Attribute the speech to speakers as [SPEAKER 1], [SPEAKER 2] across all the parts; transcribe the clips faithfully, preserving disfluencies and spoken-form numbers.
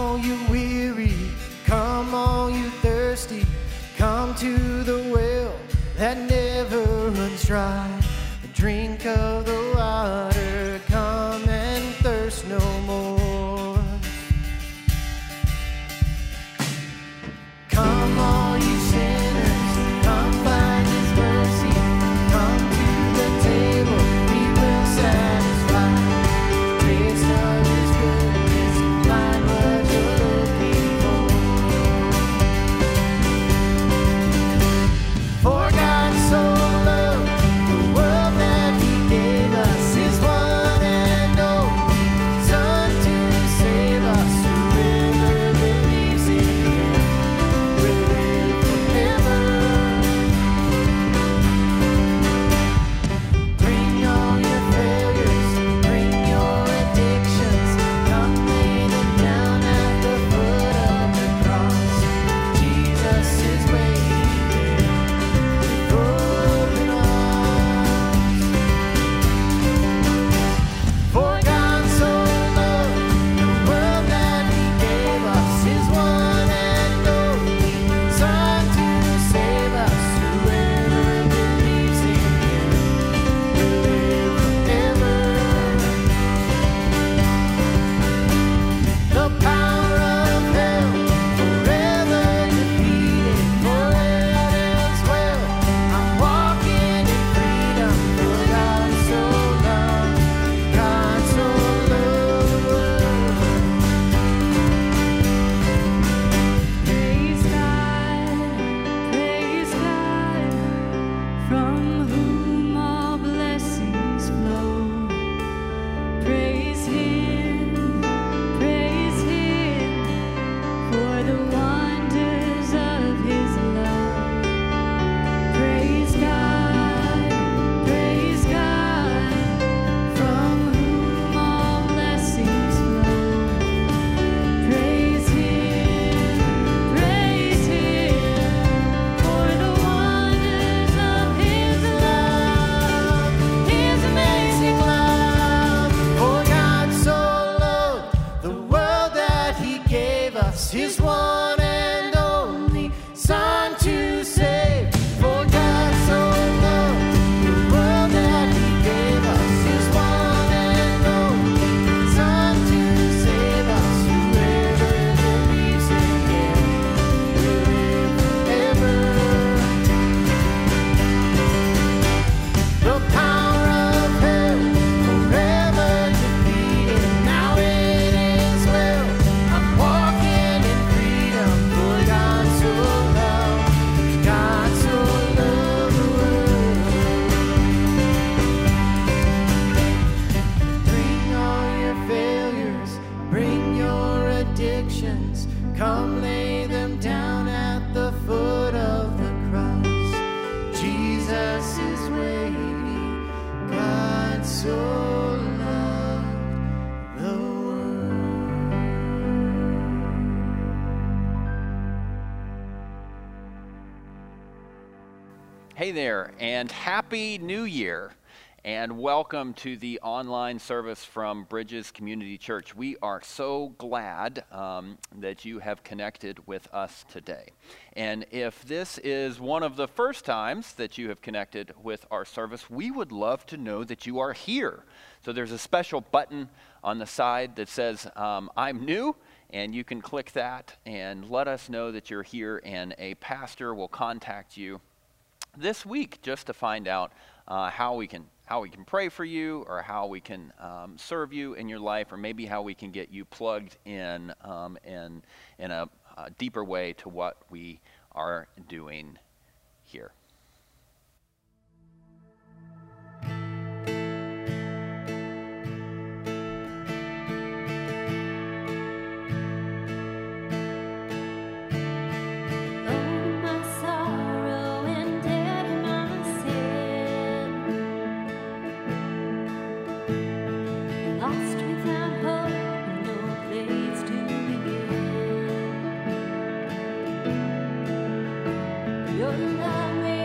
[SPEAKER 1] all you weary, come all you thirsty, come to the well that never runs dry. Drink of the water, come and thirst no more. Come all you sinners, come find his mercy, come to the table, he will satisfy. Taste of his goodness, find what you're looking for. For God so loved the world that he gave us his one and only Son to save us. Whoever believes in him will live forever. Bring all your failures, bring your addictions, come lay them down at the foot of the cross. Jesus is waiting with open arms. For God so loved the world that he gave us his one and only Son to save us. Whoever believes in him will live forever. The power of hell forever defeated, for it is well. I'm walking in freedom, for God so loved, God so loved the world.
[SPEAKER 2] Praise God, praise God, from whom all blessings flow. Praise him, praise him, for the wonders of his love. Praise God, praise God, from whom all blessings flow. Praise him, praise him, for the wonders of his love, his amazing love.
[SPEAKER 1] For God so loved the world that he gave us his one and only Son to save. For God so loved the world that he gave us his one and only Son to save us. Whoever believes in him will live forever. The power of hell forever defeated, now it is well. I'm walking in freedom, for God so loved, God so loved the world. Bring all your failures, bring your addictions, come lay them down at the foot of the cross. Jesus is waiting, God so loved the world.
[SPEAKER 3] Hey there, and Happy New Year, and welcome to the online service from Bridges Community Church. We are so glad um, that you have connected with us today. And if this is one of the first times that you have connected with our service, we would love to know that you are here. So there's a special button on the side that says, um, I'm new, and you can click that and let us know that you're here, and a pastor will contact you this week just to find out uh, how we can how we can pray for you, or how we can um, serve you in your life, or maybe how we can get you plugged in um, in in a, a deeper way to what we are doing here.
[SPEAKER 2] Oh, my sorrow and dead my sin, lost without hope, no place to begin. Your love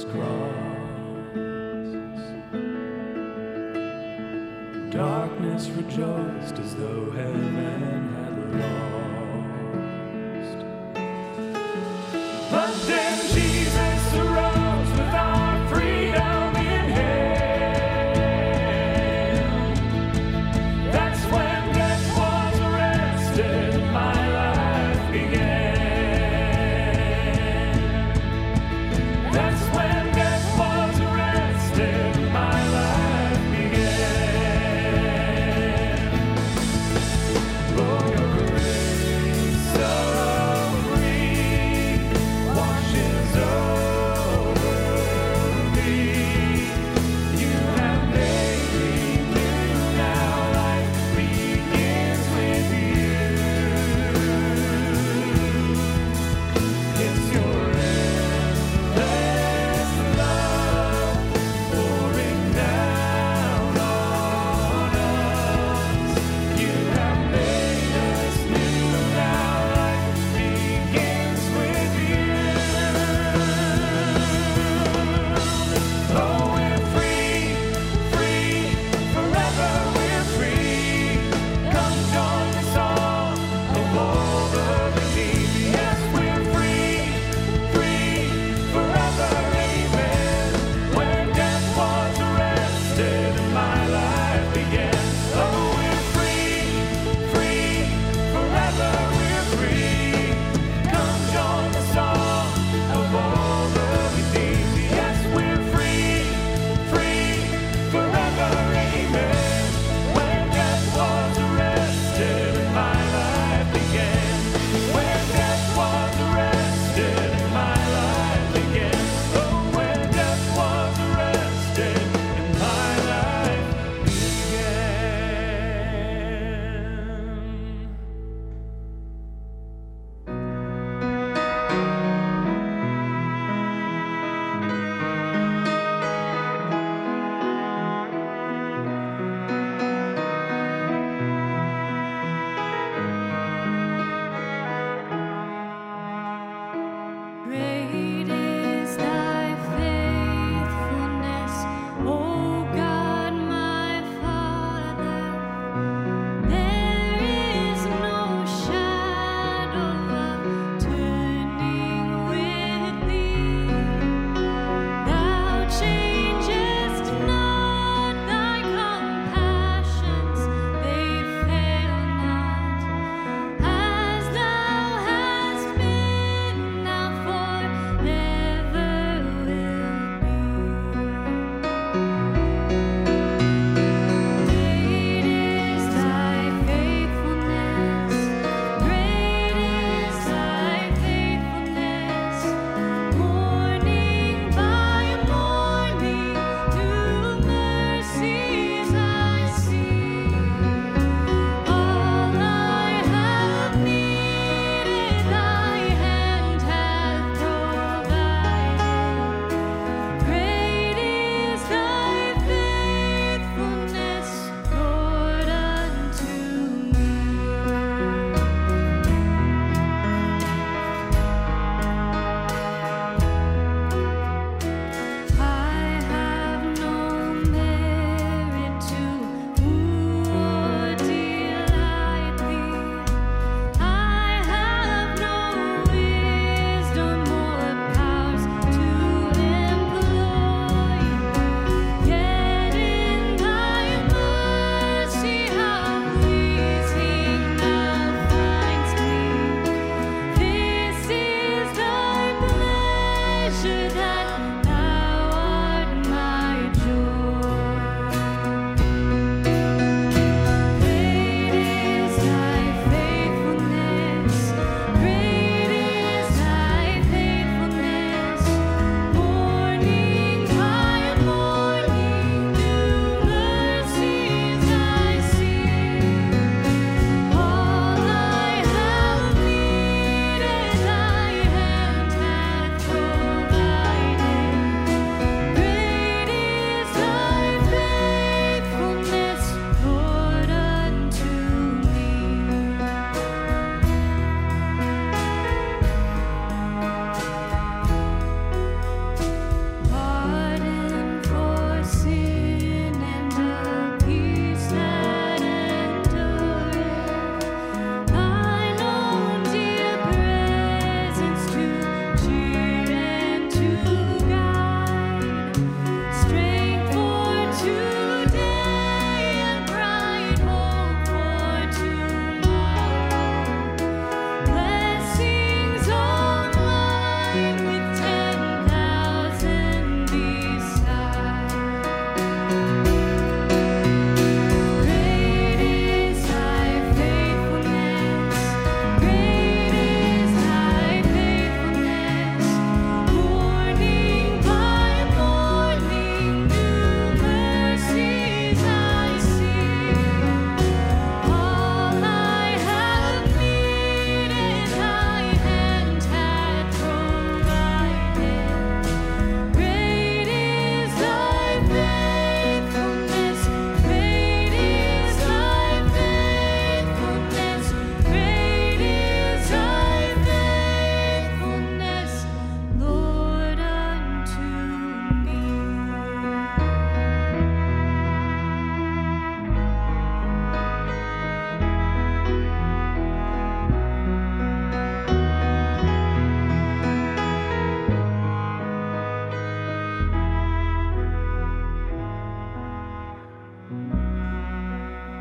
[SPEAKER 4] cross. Darkness rejoiced as though heaven had lost. But then Jesus arose with our freedom in hand. That's when death was arrested, my life began. That's when death was arrested, my life began. Oh, your grace.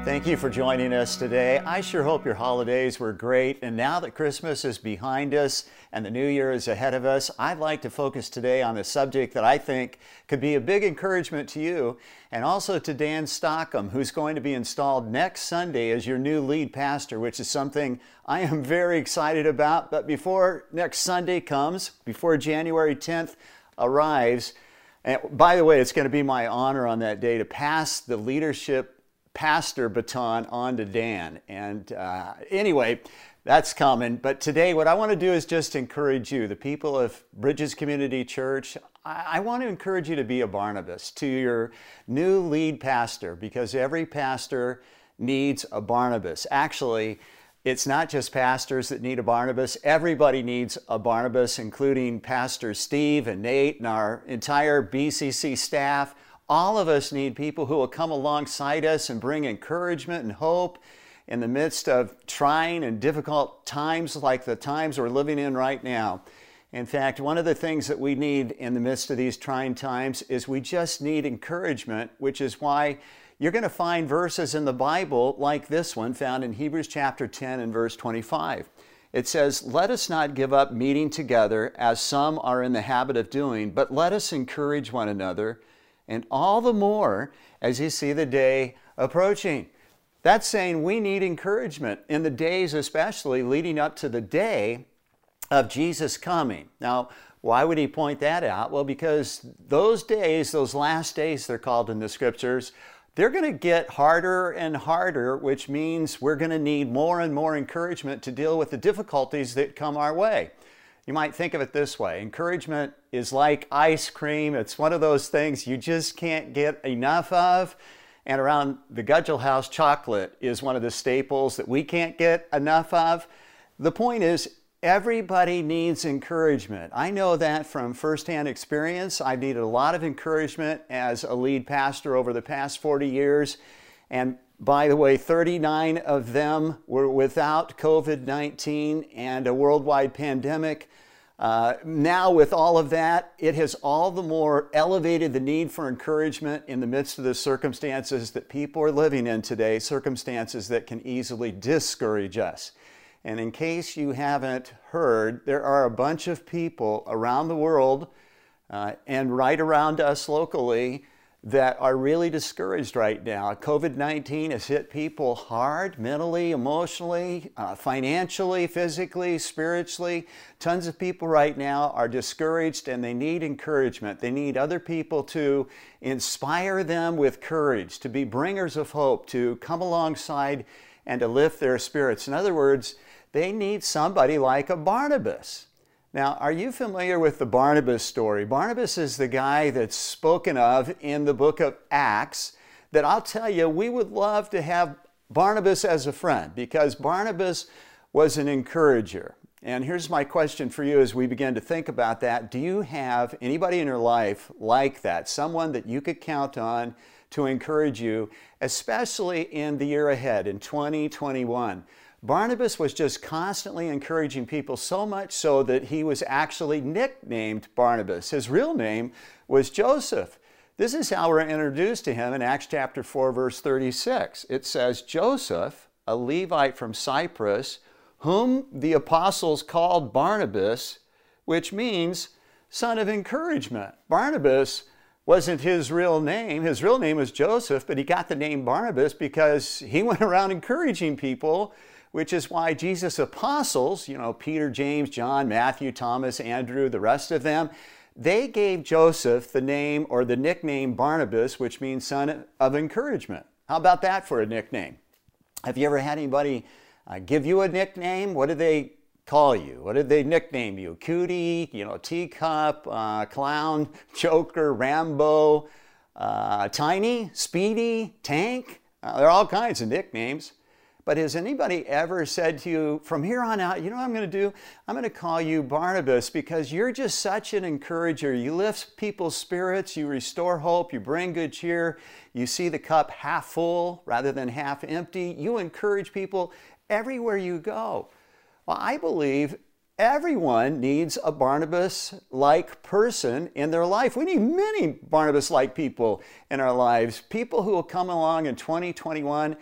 [SPEAKER 5] Thank you for joining us today. I sure hope your holidays were great. And now that Christmas is behind us and the new year is ahead of us, I'd like to focus today on a subject that I think could be a big encouragement to you and also to Dan Stockham, who's going to be installed next Sunday as your new lead pastor, which is something I am very excited about. But before next Sunday comes, before January tenth arrives, and by the way, it's going to be my honor on that day to pass the leadership pastor baton on to Dan. And uh, anyway, that's coming. But today, what I want to do is just encourage you, the people of Bridges Community Church. I, I want to encourage you to be a Barnabas to your new lead pastor, because every pastor needs a Barnabas. Actually, it's not just pastors that need a Barnabas. Everybody needs a Barnabas, including Pastor Steve and Nate and our entire B C C staff. All of us need people who will come alongside us and bring encouragement and hope in the midst of trying and difficult times like the times we're living in right now. In fact, one of the things that we need in the midst of these trying times is we just need encouragement, which is why you're going to find verses in the Bible like this one found in Hebrews chapter ten and verse twenty-five. It says, "Let us not give up meeting together as some are in the habit of doing, but let us encourage one another, and all the more as you see the day approaching." That's saying we need encouragement in the days especially leading up to the day of Jesus coming. Now, why would he point that out? Well, because those days, those last days they're called in the scriptures, they're going to get harder and harder, which means we're going to need more and more encouragement to deal with the difficulties that come our way. You might think of it this way. Encouragement is like ice cream. It's one of those things you just can't get enough of. And around the Gudgel House, chocolate is one of the staples that we can't get enough of. The point is, everybody needs encouragement. I know that from firsthand experience. I've needed a lot of encouragement as a lead pastor over the past forty years. And by the way, thirty-nine of them were without COVID nineteen and a worldwide pandemic. Uh, now with all of that, it has all the more elevated the need for encouragement in the midst of the circumstances that people are living in today, circumstances that can easily discourage us. And in case you haven't heard, there are a bunch of people around the world uh, and right around us locally that are really discouraged right now. COVID nineteen has hit people hard, mentally, emotionally, uh, financially, physically, spiritually. Tons of people right now are discouraged and they need encouragement. They need other people to inspire them with courage, to be bringers of hope, to come alongside and to lift their spirits. In other words, they need somebody like a Barnabas. Now, are you familiar with the Barnabas story? Barnabas is the guy that's spoken of in the book of Acts that I'll tell you, we would love to have Barnabas as a friend because Barnabas was an encourager. And here's my question for you as we begin to think about that. Do you have anybody in your life like that? Someone that you could count on to encourage you, especially in the year ahead, in twenty twenty-one? Barnabas was just constantly encouraging people, so much so that he was actually nicknamed Barnabas. His real name was Joseph. This is how we're introduced to him in Acts chapter four, verse thirty-six. It says, "Joseph, a Levite from Cyprus, whom the apostles called Barnabas," which means son of encouragement. Barnabas wasn't his real name. His real name was Joseph, but he got the name Barnabas because he went around encouraging people, which is why Jesus' apostles, you know, Peter, James, John, Matthew, Thomas, Andrew, the rest of them, they gave Joseph the name or the nickname Barnabas, which means son of encouragement. How about that for a nickname? Have you ever had anybody uh, give you a nickname? What did they call you? What did they nickname you? Cootie, you know, teacup, uh, clown, joker, Rambo, uh, tiny, speedy, tank? Uh, there are all kinds of nicknames. But has anybody ever said to you, from here on out, you know what I'm going to do? I'm going to call you Barnabas because you're just such an encourager. You lift people's spirits, you restore hope, you bring good cheer, you see the cup half full rather than half empty. You encourage people everywhere you go. Well, I believe everyone needs a Barnabas-like person in their life. We need many Barnabas-like people in our lives, people who will come along in twenty twenty-one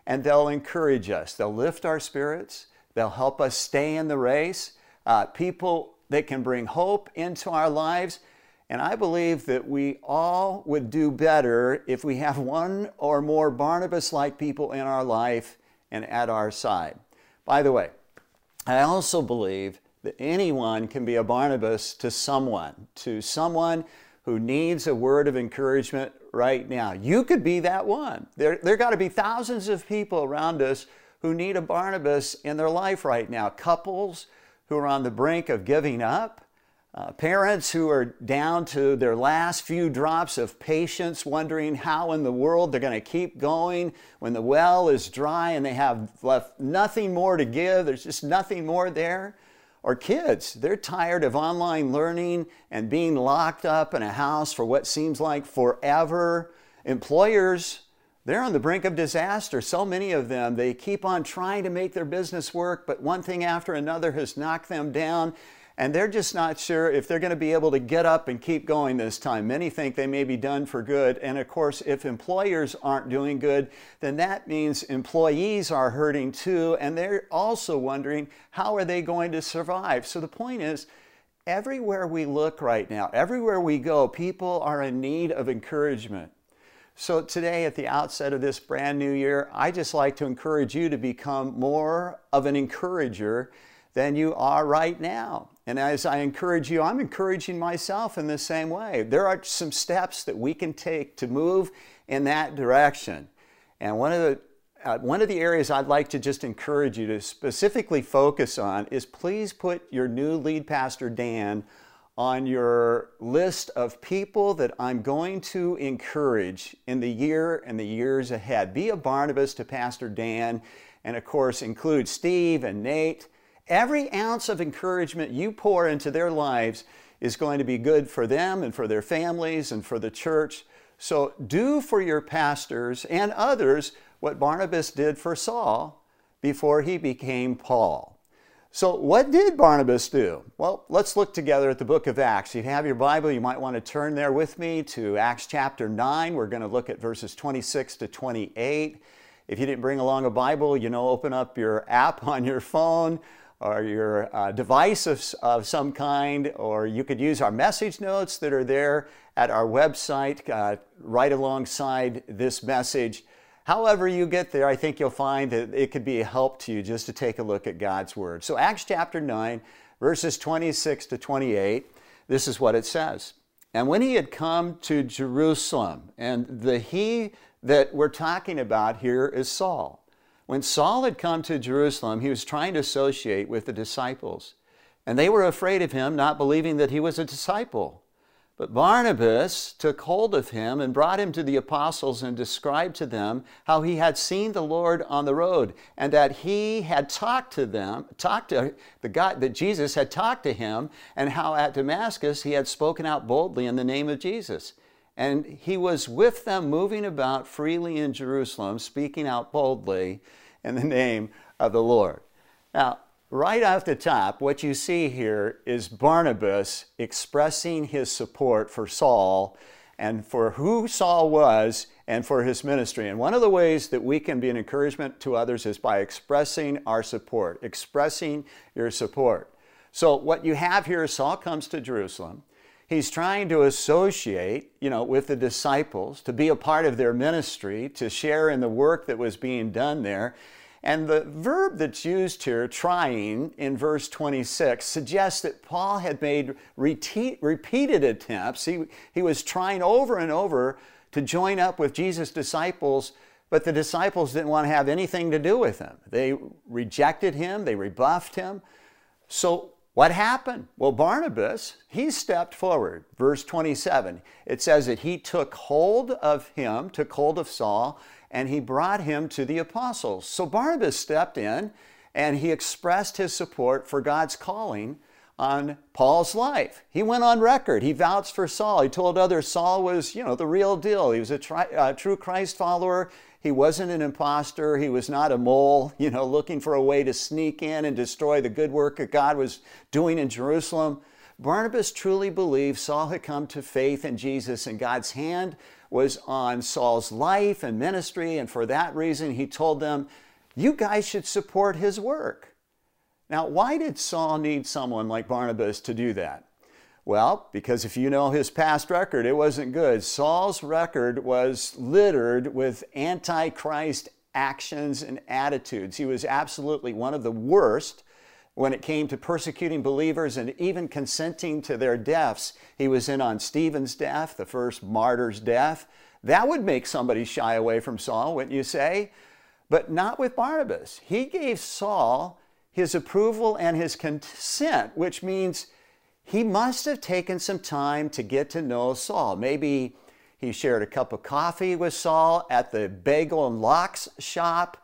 [SPEAKER 5] and they'll encourage us. They'll lift our spirits. They'll help us stay in the race. Uh, people that can bring hope into our lives. And I believe that we all would do better if we have one or more Barnabas-like people in our life and at our side. By the way, I also believe that anyone can be a Barnabas to someone, to someone who needs a word of encouragement right now. You could be that one. There, there got to be thousands of people around us who need a Barnabas in their life right now. Couples who are on the brink of giving up. Uh, parents who are down to their last few drops of patience, wondering how in the world they're going to keep going when the well is dry and they have left nothing more to give. There's just nothing more there. Or kids, they're tired of online learning and being locked up in a house for what seems like forever. Employers, they're on the brink of disaster. So many of them, they keep on trying to make their business work, but one thing after another has knocked them down. And they're just not sure if they're going to be able to get up and keep going this time. Many think they may be done for good. And of course, if employers aren't doing good, then that means employees are hurting too. And they're also wondering, how are they going to survive? So the point is, everywhere we look right now, everywhere we go, people are in need of encouragement. So today, at the outset of this brand new year, I just like to encourage you to become more of an encourager than you are right now. And as I encourage you, I'm encouraging myself in the same way. There are some steps that we can take to move in that direction. And one of the uh, one of the areas I'd like to just encourage you to specifically focus on is please put your new lead pastor, Dan, on your list of people that I'm going to encourage in the year and the years ahead. Be a Barnabas to Pastor Dan, and of course include Steve and Nate. Every ounce of encouragement you pour into their lives is going to be good for them and for their families and for the church. So do for your pastors and others what Barnabas did for Saul before he became Paul. So what did Barnabas do? Well, let's look together at the book of Acts. If you have your Bible, you might want to turn there with me to Acts chapter nine. We're going to look at verses twenty-six to twenty-eight. If you didn't bring along a Bible, you know, open up your app on your phone or your uh, device of, of some kind, or you could use our message notes that are there at our website uh, right alongside this message. However you get there, I think you'll find that it could be a help to you just to take a look at God's Word. So Acts chapter nine, verses twenty-six to twenty-eight, this is what it says. And when he had come to Jerusalem, and the he that we're talking about here is Saul. When Saul had come to Jerusalem, he was trying to associate with the disciples. And they were afraid of him, not believing that he was a disciple. But Barnabas took hold of him and brought him to the apostles and described to them how he had seen the Lord on the road and that he had talked to them, talked to the God, that Jesus had talked to him, and how at Damascus he had spoken out boldly in the name of Jesus. And he was with them moving about freely in Jerusalem, speaking out boldly in the name of the Lord. Now, right off the top, what you see here is Barnabas expressing his support for Saul and for who Saul was and for his ministry. And one of the ways that we can be an encouragement to others is by expressing our support, expressing your support. So what you have here is Saul comes to Jerusalem. He's trying to associate, you know, with the disciples, to be a part of their ministry, to share in the work that was being done there. And the verb that's used here, trying, in verse twenty-six, suggests that Paul had made repeat, repeated attempts. He, he was trying over and over to join up with Jesus' disciples, but the disciples didn't want to have anything to do with him. They rejected him, they rebuffed him. So what happened? Well, Barnabas, he stepped forward. Verse twenty-seven, it says that he took hold of him, took hold of Saul, and he brought him to the apostles. So Barnabas stepped in and he expressed his support for God's calling on Paul's life. He went on record. He vouched for Saul. He told others Saul was, you know, the real deal. He was a tri- uh, true Christ follower. He wasn't an imposter. He was not a mole, you know, looking for a way to sneak in and destroy the good work that God was doing in Jerusalem. Barnabas truly believed Saul had come to faith in Jesus and God's hand was on Saul's life and ministry, and for that reason he told them, you guys should support his work. Now, why did Saul need someone like Barnabas to do that? Well, because if you know his past record, it wasn't good. Saul's record was littered with antichrist actions and attitudes. He was absolutely one of the worst when it came to persecuting believers and even consenting to their deaths. He was in on Stephen's death, the first martyr's death. That would make somebody shy away from Saul, wouldn't you say? But not with Barnabas. He gave Saul his approval and his consent, which means he must have taken some time to get to know Saul. Maybe he shared a cup of coffee with Saul at the Bagel and Lox shop.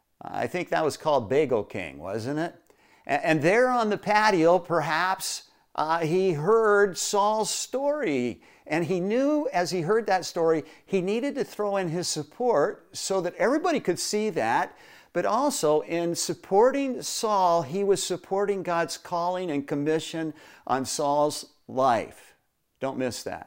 [SPEAKER 5] I think that was called Bagel King, wasn't it? And there on the patio, perhaps uh, he heard Saul's story. And he knew as he heard that story, he needed to throw in his support so that everybody could see that. But also in supporting Saul, he was supporting God's calling and commission on Saul's life. Don't miss that.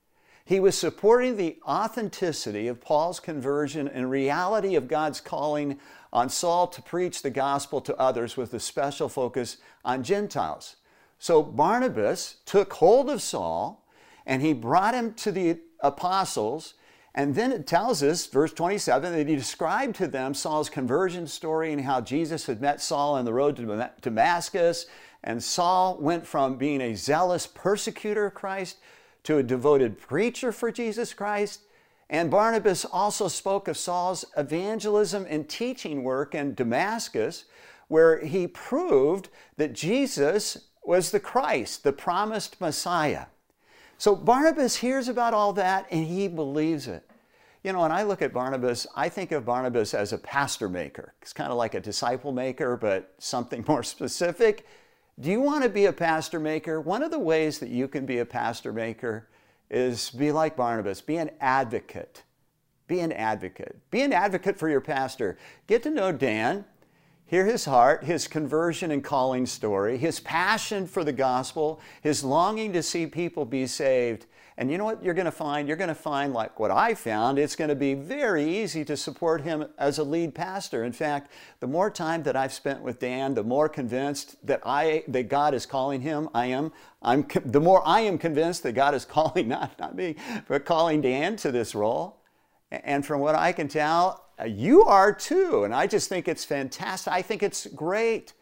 [SPEAKER 5] He was supporting the authenticity of Paul's conversion and reality of God's calling on Saul to preach the gospel to others with a special focus on Gentiles. So Barnabas took hold of Saul and he brought him to the apostles. And then it tells us, verse twenty-seven, that he described to them Saul's conversion story and how Jesus had met Saul on the road to Damascus. And Saul went from being a zealous persecutor of Christ to a devoted preacher for Jesus Christ. And Barnabas also spoke of Saul's evangelism and teaching work in Damascus, where he proved that Jesus was the Christ, the promised Messiah. So Barnabas hears about all that and he believes it. You know, when I look at Barnabas, I think of Barnabas as a pastor maker. It's kind of like a disciple maker, but something more specific. Do you want to be a pastor maker? One of the ways that you can be a pastor maker is be like Barnabas. Be an advocate. Be an advocate. Be an advocate for your pastor. Get to know Dan. Hear his heart, his conversion and calling story, his passion for the gospel, his longing to see people be saved. And you know what you're going to find? You're going to find, like what I found, it's going to be very easy to support him as a lead pastor. In fact, the more time that I've spent with Dan, the more convinced that I that God is calling him. I am. I'm. The more I am convinced that God is calling, not not me, but calling Dan to this role. And from what I can tell, you are too. And I just think it's fantastic. I think it's great.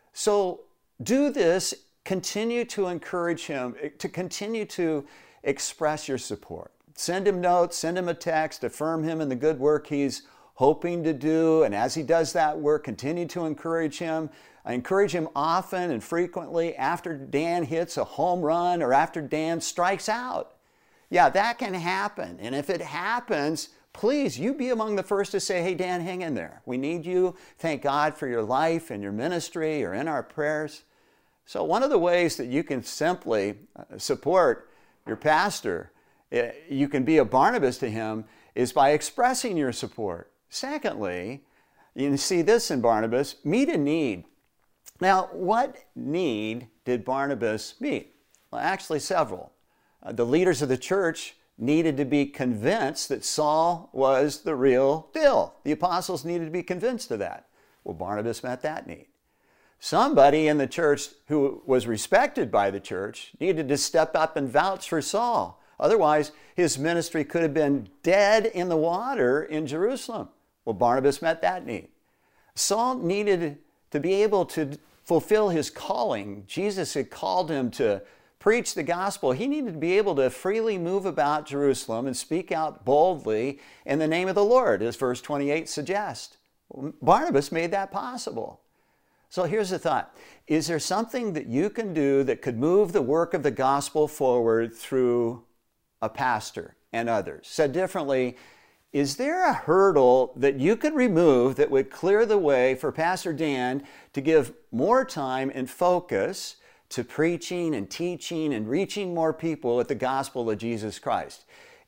[SPEAKER 5] So do this. Continue to encourage him, to continue to express your support. Send him notes, send him a text, affirm him in the good work he's hoping to do. And as he does that work, continue to encourage him. I encourage him often and frequently after Dan hits a home run or after Dan strikes out. Yeah, that can happen. And if it happens, please, you be among the first to say, hey, Dan, hang in there. We need you. Thank God for your life and your ministry or in our prayers. So one of the ways that you can simply support your pastor, you can be a Barnabas to him, is by expressing your support. Secondly, you can see this in Barnabas, meet a need. Now, what need did Barnabas meet? Well, actually several. Uh, the leaders of the church needed to be convinced that Saul was the real deal. The apostles needed to be convinced of that. Well, Barnabas met that need. Somebody in the church who was respected by the church needed to step up and vouch for Saul. Otherwise, his ministry could have been dead in the water in Jerusalem. Well, Barnabas met that need. Saul needed to be able to fulfill his calling. Jesus had called him to preach the gospel. He needed to be able to freely move about Jerusalem and speak out boldly in the name of the Lord, as verse twenty-eight suggests. Barnabas made that possible. So here's the thought. Is there something that you can do that could move the work of the gospel forward through a pastor and others? Said differently, is there a hurdle that you could remove that would clear the way for Pastor Dan to give more time and focus to preaching and teaching and reaching more people with the gospel of Jesus Christ?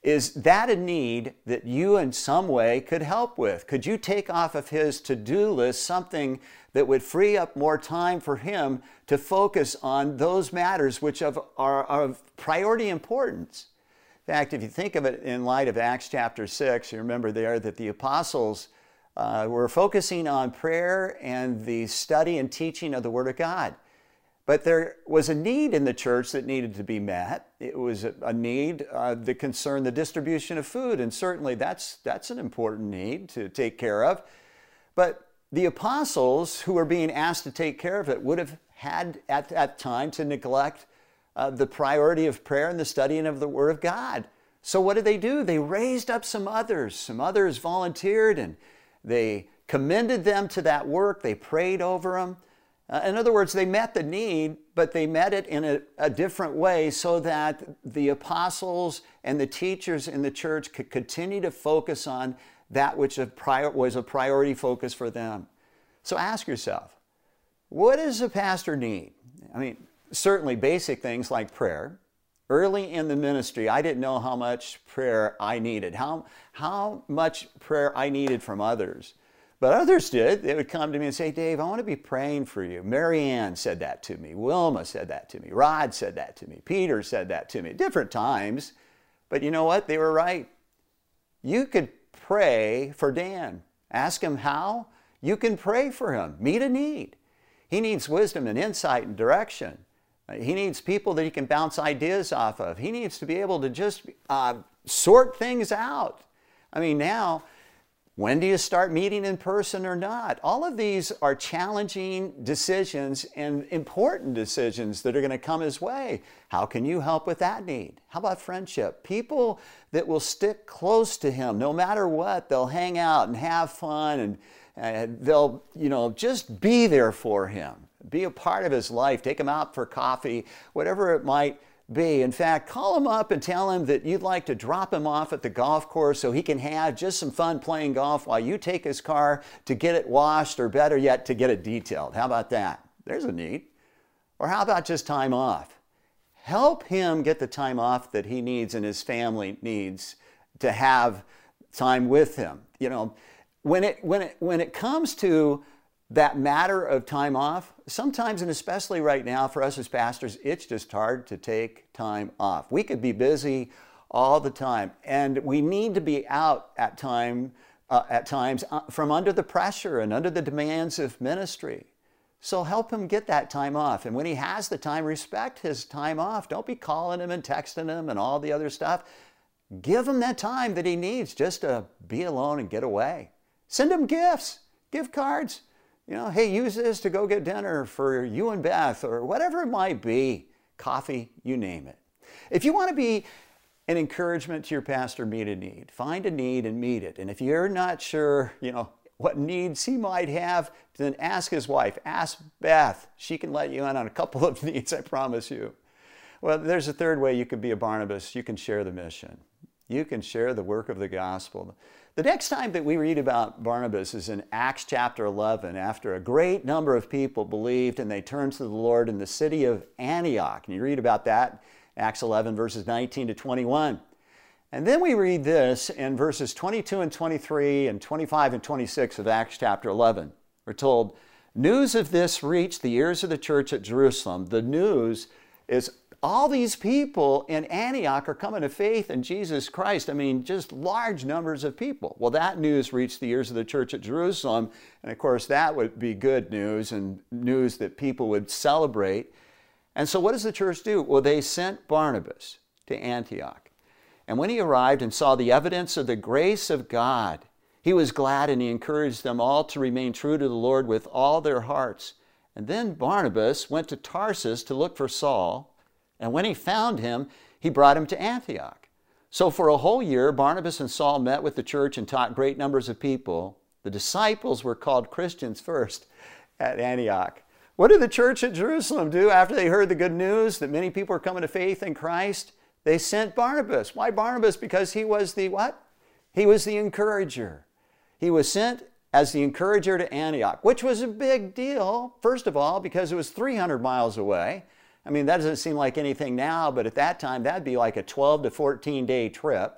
[SPEAKER 5] Is that a need that you in some way could help with? Could you take off of his to-do list something that would free up more time for him to focus on those matters which are of priority importance? In fact, if you think of it in light of Acts chapter six, you remember there that the apostles uh, were focusing on prayer and the study and teaching of the Word of God. But there was a need in the church that needed to be met. It was a, a need uh, that concerned the distribution of food, and certainly that's, that's an important need to take care of. But the apostles who were being asked to take care of it would have had at that time to neglect uh, the priority of prayer and the studying of the Word of God. So what did they do? They raised up some others. Some others volunteered, and they commended them to that work. They prayed over them. Uh, in other words, they met the need, but they met it in a, a different way so that the apostles and the teachers in the church could continue to focus on that which a prior, was a priority focus for them. So ask yourself, what does a pastor need? I mean, certainly basic things like prayer. Early in the ministry, I didn't know how much prayer I needed, how, how much prayer I needed from others. But others did. They would come to me and say, Dave, I want to be praying for you. Mary Ann said that to me. Wilma said that to me. Rod said that to me. Peter said that to me at different times. But you know what? They were right. You could pray for Dan. Ask him how. You can pray for him. Meet a need. He needs wisdom and insight and direction. He needs people that he can bounce ideas off of. He needs to be able to just uh, sort things out. I mean, now, when do you start meeting in person or not? All of these are challenging decisions and important decisions that are going to come his way. How can you help with that need? How about friendship? People that will stick close to him no matter what. They'll hang out and have fun, and uh, they'll, you know, just be there for him. Be a part of his life. Take him out for coffee, whatever it might be. In fact, call him up and tell him that you'd like to drop him off at the golf course so he can have just some fun playing golf while you take his car to get it washed, or better yet, to get it detailed. How about that? There's a need. Or how about just time off? Help him get the time off that he needs and his family needs to have time with him. You know, when it, when it, when it comes to that matter of time off, sometimes, and especially right now for us as pastors, it's just hard to take time off. We could be busy all the time, and we need to be out at time, uh, at times uh, from under the pressure and under the demands of ministry. So help him get that time off. And when he has the time, respect his time off. Don't be calling him and texting him and all the other stuff. Give him that time that he needs just to be alone and get away. Send him gifts, gift cards. You know, hey, use this to go get dinner for you and Beth, or whatever it might be. Coffee, you name it. If you want to be an encouragement to your pastor, meet a need. Find a need and meet it. And if you're not sure, you know, what needs he might have, then ask his wife. Ask Beth. She can let you in on a couple of needs, I promise you. Well, there's a third way you could be a Barnabas. You can share the mission. You can share the work of the gospel. The next time that we read about Barnabas is in Acts chapter eleven, after a great number of people believed and they turned to the Lord in the city of Antioch. And you read about that, Acts eleven, verses nineteen to twenty-one. And then we read this in verses twenty-two and twenty-three and twenty-five and twenty-six of Acts chapter eleven. We're told, news of this reached the ears of the church at Jerusalem. The news is all these people in Antioch are coming to faith in Jesus Christ. I mean, just large numbers of people. Well, that news reached the ears of the church at Jerusalem. And of course, that would be good news and news that people would celebrate. And so what does the church do? Well, they sent Barnabas to Antioch. And when he arrived and saw the evidence of the grace of God, he was glad, and he encouraged them all to remain true to the Lord with all their hearts. And then Barnabas went to Tarsus to look for Saul. And when he found him, he brought him to Antioch. So for a whole year, Barnabas and Saul met with the church and taught great numbers of people. The disciples were called Christians first at Antioch. What did the church at Jerusalem do after they heard the good news that many people were coming to faith in Christ? They sent Barnabas. Why Barnabas? Because he was the what? He was the encourager. He was sent as the encourager to Antioch, which was a big deal, first of all, because it was three hundred miles away. I mean, that doesn't seem like anything now, but at that time, that'd be like a twelve to fourteen day trip.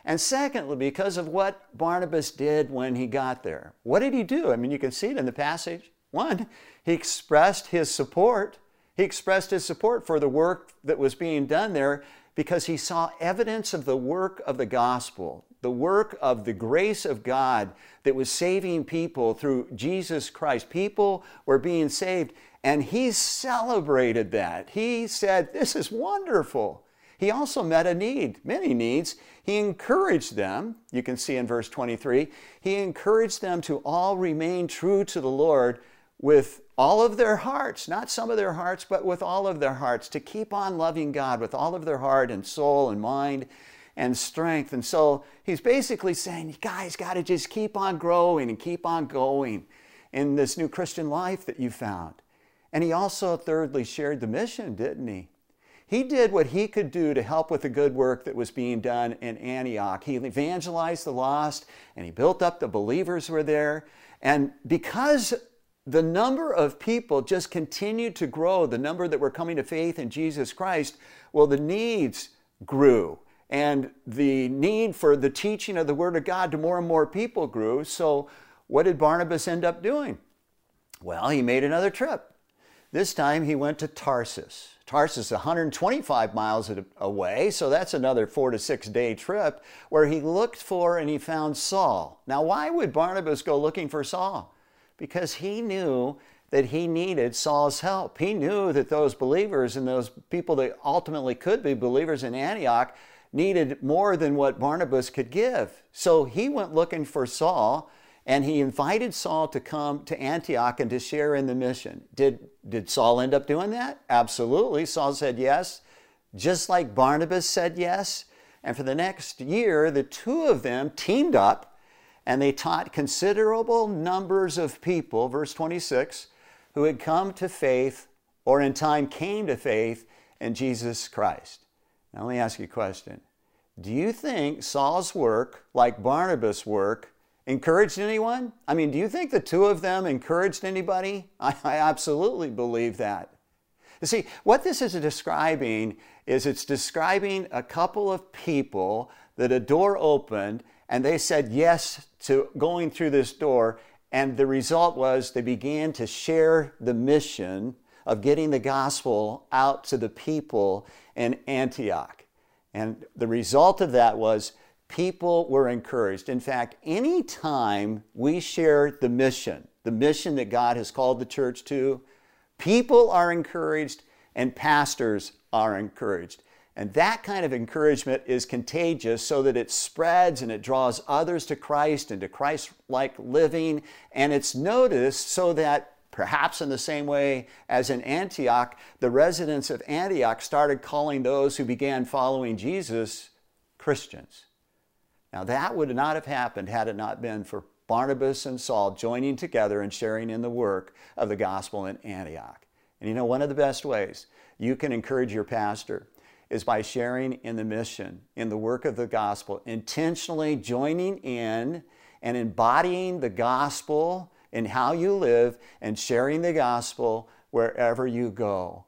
[SPEAKER 5] And secondly, because of what Barnabas did when he got there. What did he do? I mean, you can see it in the passage. One, he expressed his support. He expressed his support for the work that was being done there because he saw evidence of the work of the gospel, the work of the grace of God that was saving people through Jesus Christ. People were being saved, and he celebrated that. He said, this is wonderful. He also met a need, many needs. He encouraged them, you can see in verse twenty-three, he encouraged them to all remain true to the Lord with all of their hearts, not some of their hearts, but with all of their hearts, to keep on loving God with all of their heart and soul and mind and strength. And so he's basically saying, you guys got to just keep on growing and keep on going in this new Christian life that you found. And he also, thirdly, shared the mission, didn't he? He did what he could do to help with the good work that was being done in Antioch. He evangelized the lost, and he built up the believers who were there. And because the number of people just continued to grow, the number that were coming to faith in Jesus Christ, well, the needs grew. And the need for the teaching of the Word of God to more and more people grew. So what did Barnabas end up doing? Well, he made another trip. This time he went to Tarsus. Tarsus is one hundred twenty-five miles away, so that's another four to six day trip where he looked for and he found Saul. Now, why would Barnabas go looking for Saul? Because he knew that he needed Saul's help. He knew that those believers and those people that ultimately could be believers in Antioch needed more than what Barnabas could give. So he went looking for Saul, and he invited Saul to come to Antioch and to share in the mission. Did, did Saul end up doing that? Absolutely. Saul said yes, just like Barnabas said yes. And for the next year, the two of them teamed up, and they taught considerable numbers of people, verse twenty-six, who had come to faith or in time came to faith in Jesus Christ. Now let me ask you a question. Do you think Saul's work, like Barnabas' work, encouraged anyone? I mean, do you think the two of them encouraged anybody? I, I absolutely believe that. You see, what this is describing is it's describing a couple of people that a door opened and they said yes to going through this door, and the result was they began to share the mission of getting the gospel out to the people in Antioch. And the result of that was people were encouraged. In fact, any time we share the mission, the mission that God has called the church to, people are encouraged and pastors are encouraged. And that kind of encouragement is contagious so that it spreads and it draws others to Christ and to Christ-like living. And it's noticed so that perhaps in the same way as in Antioch, the residents of Antioch started calling those who began following Jesus Christians. Now that would not have happened had it not been for Barnabas and Saul joining together and sharing in the work of the gospel in Antioch. And you know, one of the best ways you can encourage your pastor is by sharing in the mission, in the work of the gospel, intentionally joining in and embodying the gospel in how you live and sharing the gospel wherever you go.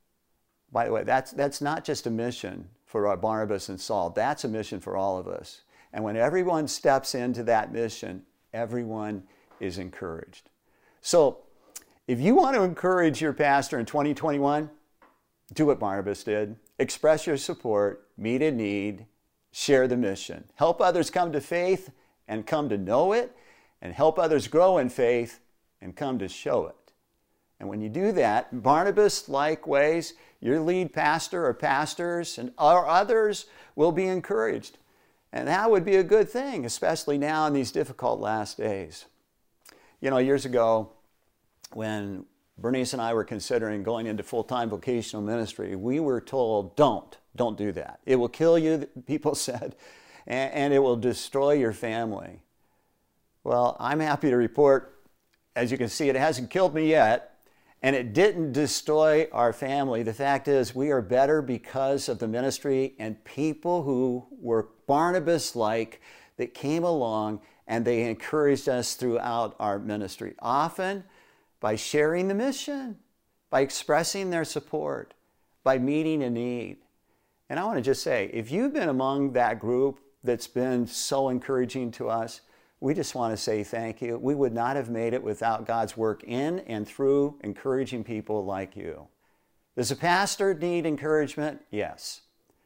[SPEAKER 5] By the way, that's, that's not just a mission for Barnabas and Saul. That's a mission for all of us. And when everyone steps into that mission, everyone is encouraged. So if you want to encourage your pastor in twenty twenty-one, do what Barnabas did. Express your support, meet a need, share the mission. Help others come to faith and come to know it, and help others grow in faith and come to show it. And when you do that, Barnabas, likewise, your lead pastor or pastors and our others will be encouraged. And that would be a good thing, especially now in these difficult last days. You know, years ago, when Bernice and I were considering going into full-time vocational ministry, we were told, don't, don't do that. It will kill you, people said, and, and it will destroy your family. Well, I'm happy to report, as you can see, it hasn't killed me yet, and it didn't destroy our family. The fact is, we are better because of the ministry and people who were Barnabas-like that came along and they encouraged us throughout our ministry. Often by sharing the mission, by expressing their support, by meeting a need. And I want to just say, if you've been among that group that's been so encouraging to us. We just want to say thank you. We would not have made it without God's work in and through encouraging people like you. Does a pastor need encouragement? Yes.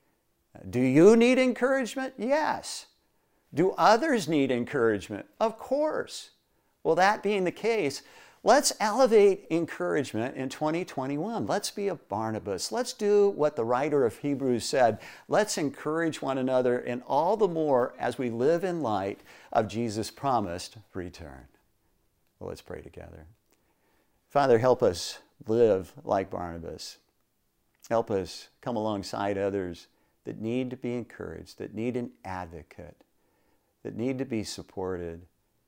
[SPEAKER 5] Do you need encouragement? Yes. Do others need encouragement? Of course. Well, that being the case, let's elevate encouragement in twenty twenty-one. Let's be a Barnabas. Let's do what the writer of Hebrews said. Let's encourage one another, and all the more as we live in light of Jesus' promised return. Well, let's pray together. Father, help us live like Barnabas. Help us come alongside others that need to be encouraged, that need an advocate, that need to be supported.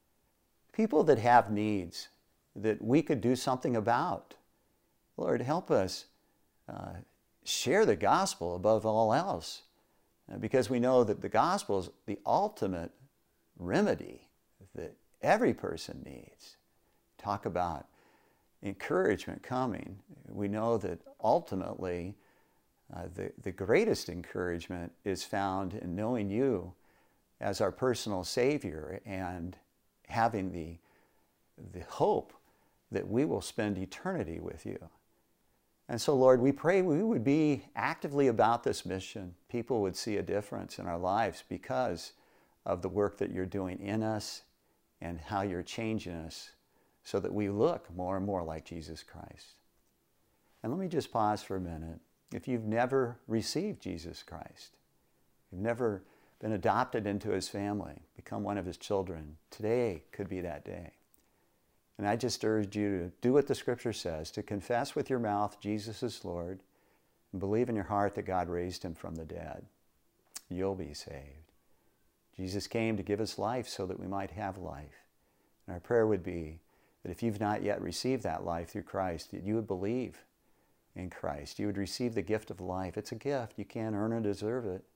[SPEAKER 5] People that have needs that we could do something about. Lord, help us uh, share the gospel above all else, uh, because we know that the gospel is the ultimate remedy that every person needs. Talk about encouragement coming. We know that ultimately uh, the, the greatest encouragement is found in knowing you as our personal Savior and having the, the hope that we will spend eternity with you. And so, Lord, we pray we would be actively about this mission. People would see a difference in our lives because of the work that you're doing in us and how you're changing us so that we look more and more like Jesus Christ. And let me just pause for a minute. If you've never received Jesus Christ, you've never been adopted into his family, become one of his children, today could be that day. And I just urge you to do what the Scripture says, to confess with your mouth Jesus is Lord, and believe in your heart that God raised him from the dead. You'll be saved. Jesus came to give us life so that we might have life. And our prayer would be that if you've not yet received that life through Christ, that you would believe in Christ. You would receive the gift of life. It's a gift. You can't earn or deserve it.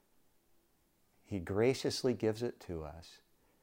[SPEAKER 5] He graciously gives it to us.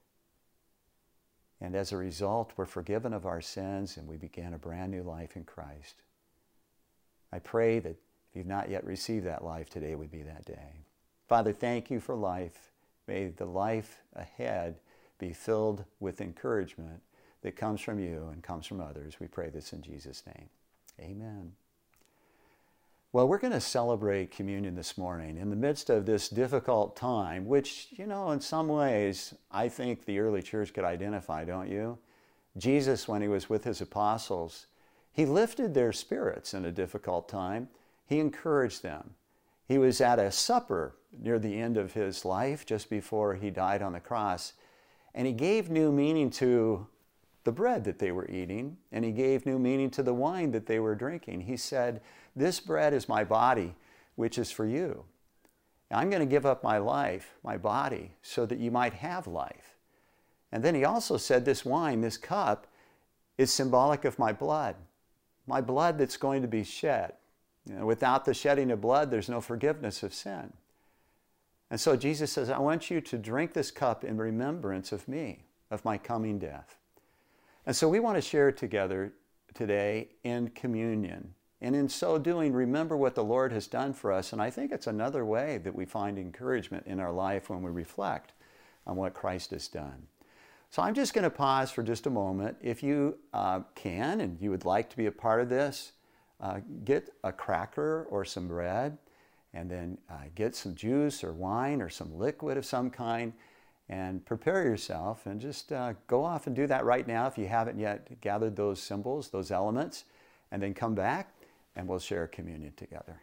[SPEAKER 5] And as a result, we're forgiven of our sins and we begin a brand new life in Christ. I pray that if you've not yet received that life, today would be that day. Father, thank you for life. May the life ahead be filled with encouragement that comes from you and comes from others. We pray this in Jesus' name. Amen. Well, we're going to celebrate communion this morning in the midst of this difficult time, which, you know, in some ways, I think the early church could identify, don't you? Jesus, when he was with his apostles, he lifted their spirits in a difficult time. He encouraged them. He was at a supper near the end of his life, just before he died on the cross, and he gave new meaning to the bread that they were eating, and he gave new meaning to the wine that they were drinking. He said, "This bread is my body, which is for you. I'm going to give up my life, my body, so that you might have life." And then he also said, "This wine, this cup, is symbolic of my blood, my blood that's going to be shed. You know, without the shedding of blood, there's no forgiveness of sin." And so Jesus says, "I want you to drink this cup in remembrance of me, of my coming death." And so we want to share together today in communion. And in so doing, remember what the Lord has done for us. And I think it's another way that we find encouragement in our life when we reflect on what Christ has done. So I'm just going to pause for just a moment. If you uh, can and you would like to be a part of this, uh, get a cracker or some bread, and then uh, get some juice or wine or some liquid of some kind, and prepare yourself, and just uh, go off and do that right now if you haven't yet gathered those symbols, those elements, and then come back and we'll share communion together.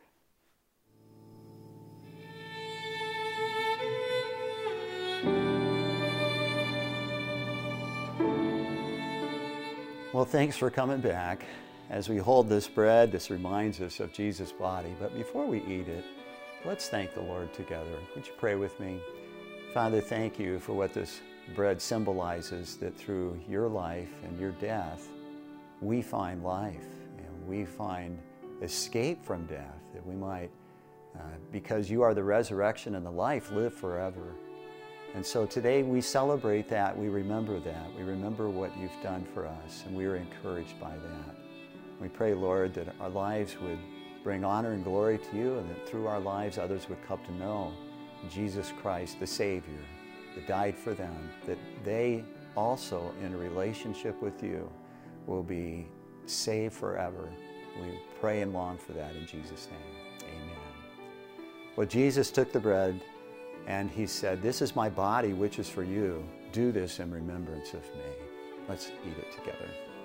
[SPEAKER 5] Well, thanks for coming back. As we hold this bread, this reminds us of Jesus' body. But before we eat it, let's thank the Lord together. Would you pray with me? Father, thank you for what this bread symbolizes, that through your life and your death, we find life and we find escape from death, that we might, uh, because you are the resurrection and the life, live forever. And so today we celebrate that, we remember that, we remember what you've done for us, and we are encouraged by that. We pray, Lord, that our lives would bring honor and glory to you, and that through our lives others would come to know Jesus Christ, the Savior, that died for them, that they also, in a relationship with you, will be saved forever. We pray and long for that in Jesus' name. Amen. Well, Jesus took the bread and he said, "This is my body, which is for you. Do this in remembrance of me." Let's eat it together.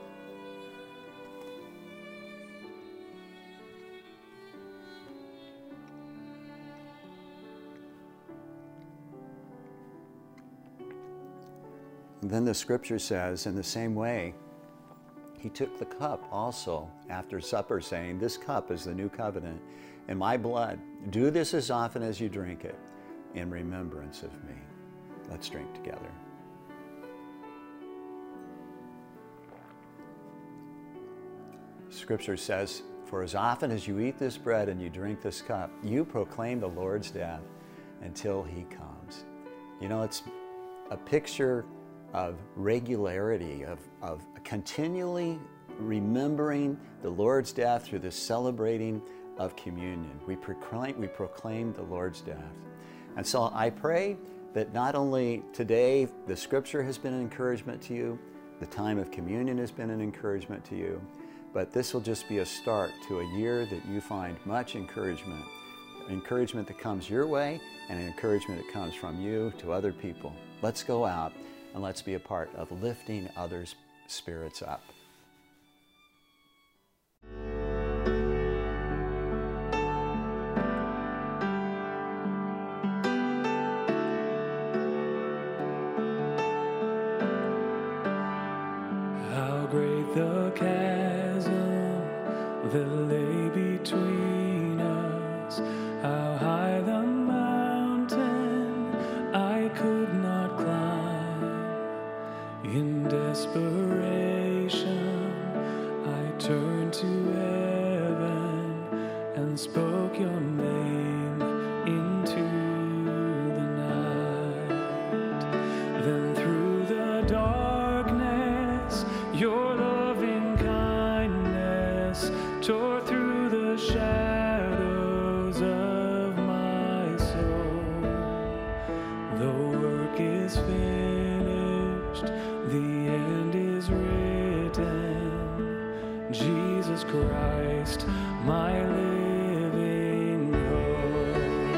[SPEAKER 5] And then the scripture says, in the same way, he took the cup also after supper, saying, "This cup is the new covenant in my blood. Do this as often as you drink it in remembrance of me." Let's drink together. Scripture says, "For as often as you eat this bread and you drink this cup, you proclaim the Lord's death until he comes." You know, it's a picture of regularity, of, of continually remembering the Lord's death through the celebrating of communion. We proclaim, we proclaim the Lord's death. And so I pray that not only today the scripture has been an encouragement to you, the time of communion has been an encouragement to you, but this will just be a start to a year that you find much encouragement, encouragement that comes your way and an encouragement that comes from you to other people. Let's go out and let's be a part of lifting others' spirits up.
[SPEAKER 4] How great the chasm that lay between us, how high the mountain I could not climb. In desperation I turned to heaven and spoke your name into the night. Then through the darkness your loving kindness tore through the shadows of my soul. The work is finished, the end is written. Jesus Christ, my living hope.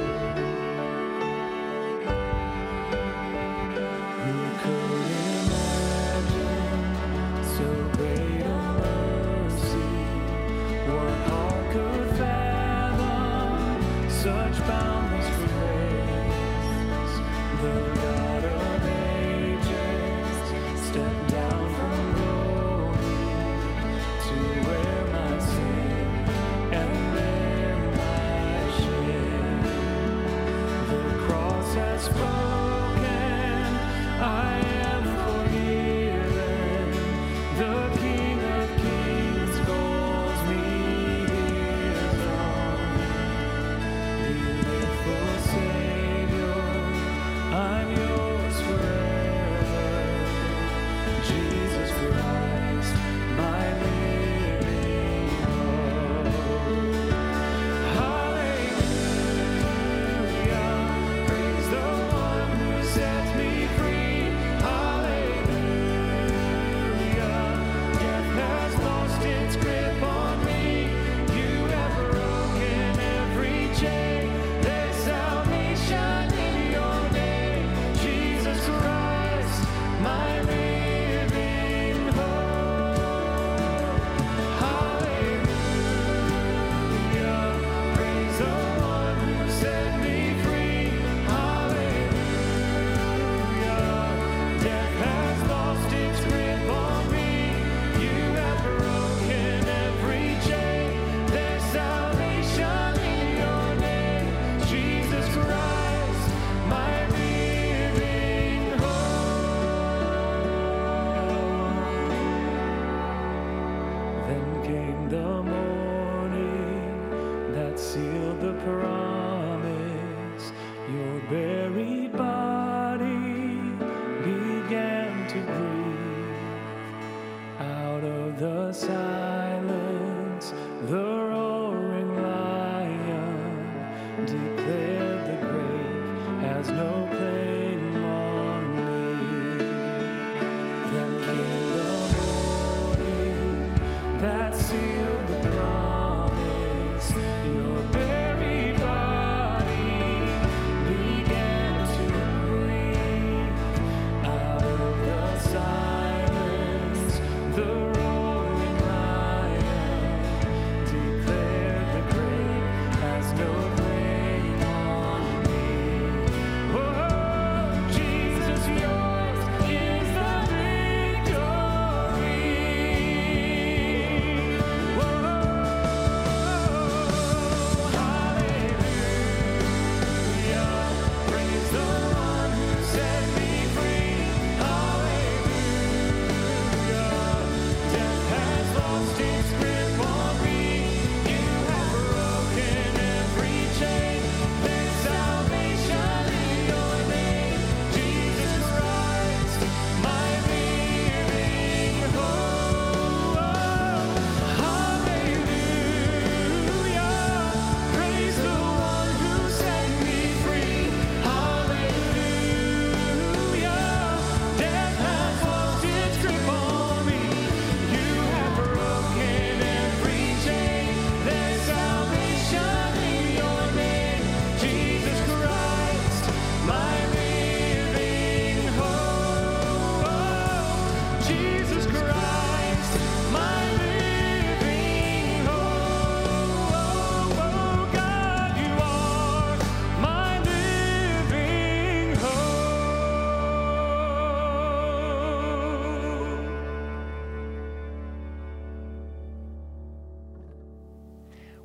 [SPEAKER 4] Who could imagine so great a mercy? What heart could fathom such boundless grace? The God of ages stepped down from glory to wear my sin and bear my shame. The cross has spoken, I am forgiven. The King of Kings calls me his own. Beautiful Savior, I'm yours forever. Jesus Christ, my living hope. Hallelujah, praise the one who sets me free.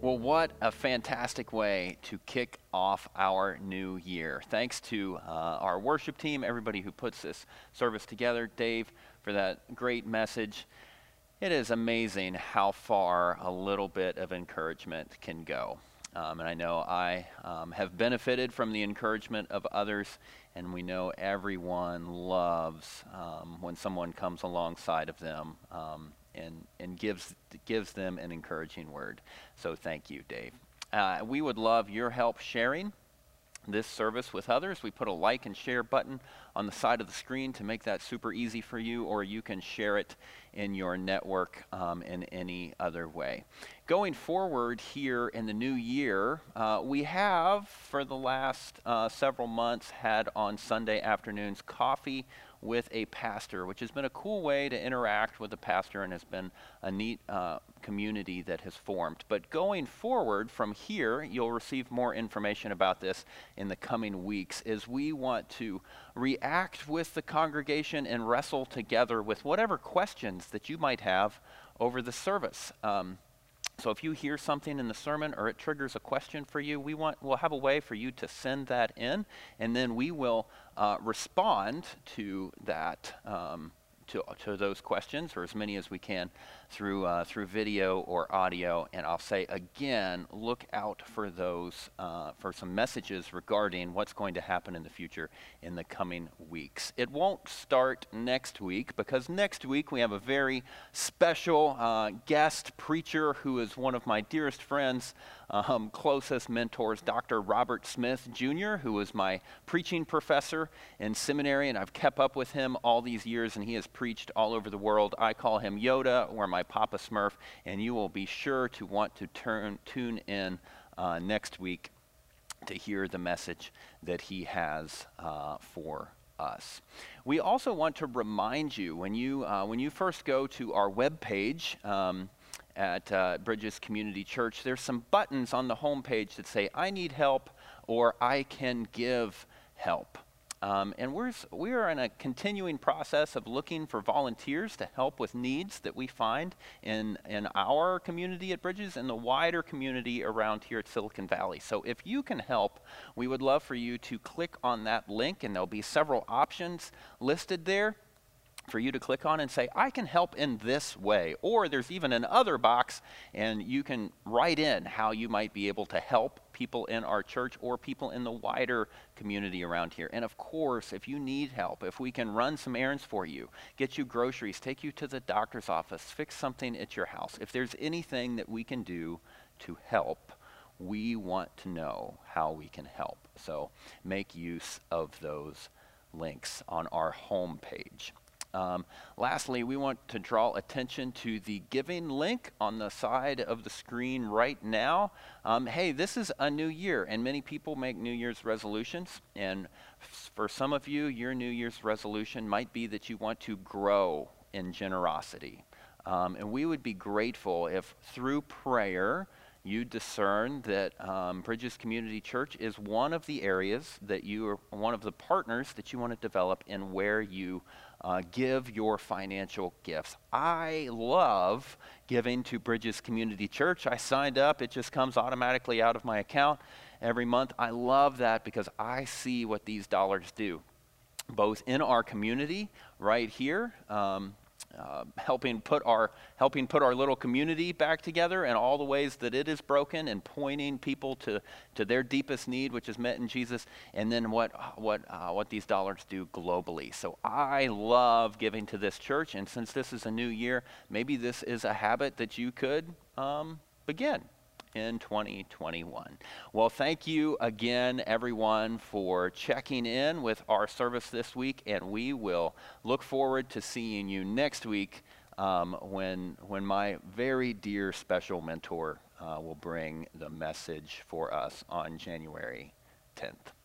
[SPEAKER 3] Well, what a fantastic way to kick off our new year. Thanks to uh, our worship team, everybody who puts this service together, Dave, for that great message. It is amazing how far a little bit of encouragement can go. Um, and I know I um, have benefited from the encouragement of others, and we know everyone loves um, when someone comes alongside of them um, and, and gives, gives them an encouraging word. So thank you, Dave. Uh, we would love your help sharing this service with others. We put a like and share button on the side of the screen to make that super easy for you, or you can share it in your network um, in any other way. Going forward here in the new year, uh, we have for the last uh, several months had on Sunday afternoons coffee with a pastor, which has been a cool way to interact with a pastor and has been a neat uh, community that has formed. But going forward from here, you'll receive more information about this in the coming weeks, as we want to react with the congregation and wrestle together with whatever questions that you might have over the service. Um, So if you hear something in the sermon or it triggers a question for you, we want, we'll have a way for you to send that in, and then we will uh, respond to that, um, to, to those questions, or as many as we can, through uh, through video or audio. And I'll say again, look out for those, uh, for some messages regarding what's going to happen in the future in the coming weeks. It won't start next week, because next week we have a very special uh, guest preacher who is one of my dearest friends, um, closest mentors, Doctor Robert Smith Junior, who was my preaching professor in seminary, and I've kept up with him all these years, and he has preached all over the world. I call him Yoda, or my Papa Smurf, and you will be sure to want to turn tune in uh, next week to hear the message that he has uh, for us. We also want to remind you, when you uh, when you first go to our webpage um, at uh, Bridges Community Church, there's some buttons on the homepage that say "I need help" or "I can give help." Um, and we're, we are in a continuing process of looking for volunteers to help with needs that we find in, in our community at Bridges and the wider community around here at Silicon Valley. So if you can help, we would love for you to click on that link, and there'll be several options listed there for you to click on and say, I can help in this way. Or there's even an other box, and you can write in how you might be able to help people in our church or people in the wider community around here. And of course, if you need help, if we can run some errands for you, get you groceries, take you to the doctor's office, fix something at your house, if there's anything that we can do to help, we want to know how we can help. So make use of those links on our homepage. Um, lastly, we want to draw attention to the giving link on the side of the screen right now. Um, hey, this is a new year, and many people make New Year's resolutions. And f- for some of you, your New Year's resolution might be that you want to grow in generosity. Um, and we would be grateful if through prayer you discern that um, Bridges Community Church is one of the areas that you are, one of the partners that you want to develop in where you Uh, give your financial gifts. I love giving to Bridges Community Church. I signed up. It just comes automatically out of my account every month. I love that because I see what these dollars do, both in our community right here, um, uh, helping put our helping put our little community back together and all the ways that it is broken, and pointing people to, to their deepest need, which is met in Jesus, and then what what uh, what these dollars do globally. So I love giving to this church, and since this is a new year, maybe this is a habit that you could um, begin in twenty twenty-one. Well, thank you again, everyone, for checking in with our service this week, and we will look forward to seeing you next week um, when, when my very dear special mentor uh, will bring the message for us on January tenth.